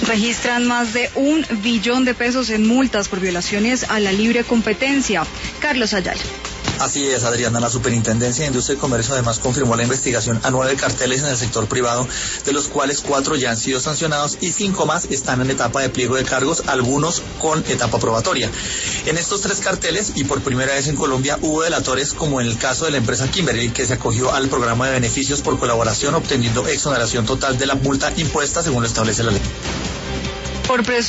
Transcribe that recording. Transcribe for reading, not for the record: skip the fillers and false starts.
Registran más de 1 billón de pesos en multas por violaciones a la libre competencia. Carlos Ayala. Así es, Adriana. La Superintendencia de Industria y Comercio además confirmó la investigación a 9 carteles en el sector privado, de los cuales 4 ya han sido sancionados y 5 más están en etapa de pliego de cargos, algunos con etapa probatoria. En estos 3 carteles, y por primera vez en Colombia, hubo delatores, como en el caso de la empresa Kimberly, que se acogió al programa de beneficios por colaboración, obteniendo exoneración total de la multa impuesta según lo establece la ley. Por